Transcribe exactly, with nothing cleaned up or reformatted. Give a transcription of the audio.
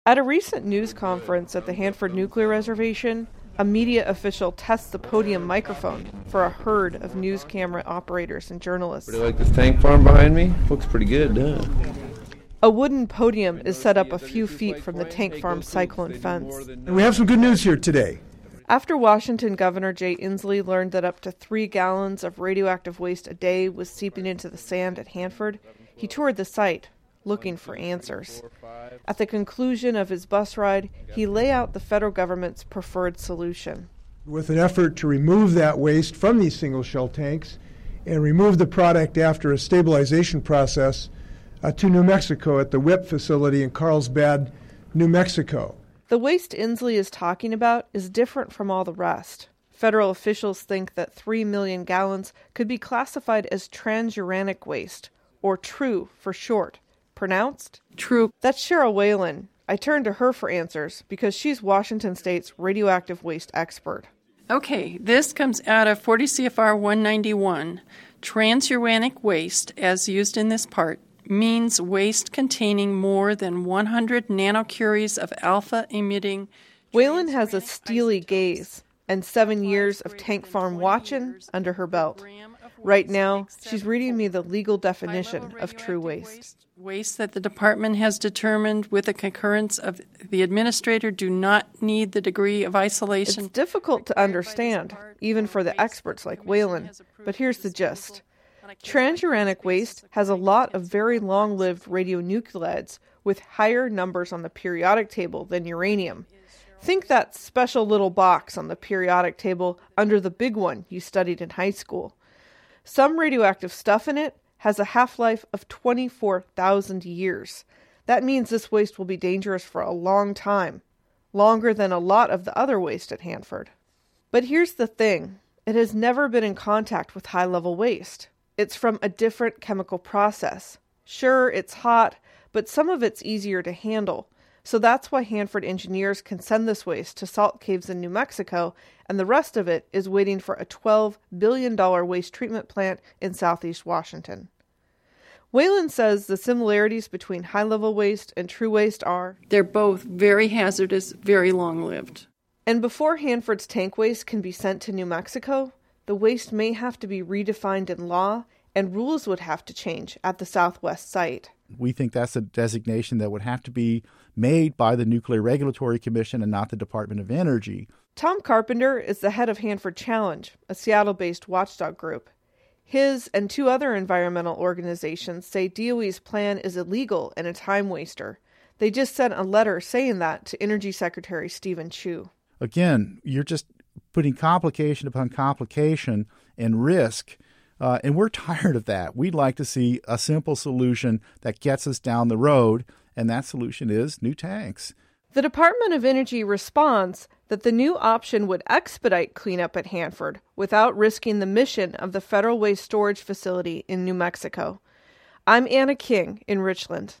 At a recent news conference at the Hanford Nuclear Reservation, a media official tests the podium microphone for a herd of news camera operators and journalists. Pretty like this tank farm behind me? Looks pretty good, huh? A wooden podium is set up a few feet from the tank farm cyclone fence. And we have some good news here today. After Washington Governor Jay Inslee learned that up to three gallons of radioactive waste a day was seeping into the sand at Hanford, he toured the site, looking for answers. At the conclusion of his bus ride, he laid out the federal government's preferred solution. With an effort to remove that waste from these single-shell tanks and remove the product after a stabilization process uh, to New Mexico at the W I P facility in Carlsbad, New Mexico. The waste Inslee is talking about is different from all the rest. Federal officials think that three million gallons could be classified as transuranic waste, or TRU for short. Pronounced? True. That's Cheryl Whalen. I turned to her for answers because she's Washington State's radioactive waste expert. Okay, this comes out of forty C F R one ninety-one. Transuranic waste, as used in this part, means waste containing more than one hundred nanocuries of alpha-emitting... Whalen has a steely gaze and seven years of tank farm watching under her belt. Right now, she's reading me the legal definition of TRU waste. Waste that the department has determined with the concurrence of the administrator do not need the degree of isolation. It's difficult to understand, even for the experts like Whalen, but here's the gist. Transuranic waste has a lot of very long-lived radionuclides with higher numbers on the periodic table than uranium. Think that special little box on the periodic table under the big one you studied in high school. Some radioactive stuff in it has a half-life of twenty-four thousand years. That means this waste will be dangerous for a long time, longer than a lot of the other waste at Hanford. But here's the thing. It has never been in contact with high-level waste. It's from a different chemical process. Sure, it's hot, but some of it's easier to handle. So that's why Hanford engineers can send this waste to salt caves in New Mexico, and the rest of it is waiting for a twelve billion dollars waste treatment plant in southeast Washington. Whalen says the similarities between high-level waste and TRU waste are... They're both very hazardous, very long-lived. And before Hanford's tank waste can be sent to New Mexico, the waste may have to be redefined in law, and rules would have to change at the Southwest site. We think that's a designation that would have to be made by the Nuclear Regulatory Commission and not the Department of Energy. Tom Carpenter is the head of Hanford Challenge, a Seattle-based watchdog group. His and two other environmental organizations say D O E's plan is illegal and a time waster. They just sent a letter saying that to Energy Secretary Stephen Chu. Again, you're just putting complication upon complication and risk. Uh, and we're tired of that. We'd like to see a simple solution that gets us down the road, and that solution is new tanks. The Department of Energy responds that the new option would expedite cleanup at Hanford without risking the mission of the Federal Waste Storage Facility in New Mexico. I'm Anna King in Richland.